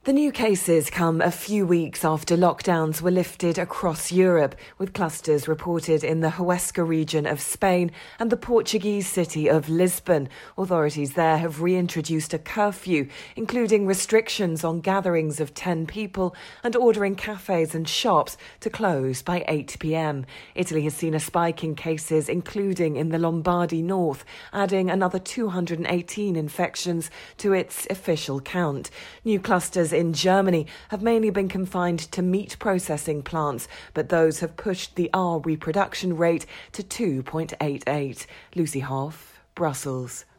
The new cases come a few weeks after lockdowns were lifted across Europe, with clusters reported in the Huesca region of Spain and the Portuguese city of Lisbon. Authorities there have reintroduced a curfew, including restrictions on gatherings of 10 people and ordering cafes and shops to close by 8 p.m. Italy has seen a spike in cases, including in the Lombardy north, adding another 218 infections to its official count. New clusters in Germany have mainly been confined to meat processing plants, but those have pushed the R reproduction rate to 2.88. Lucy Hoff, Brussels.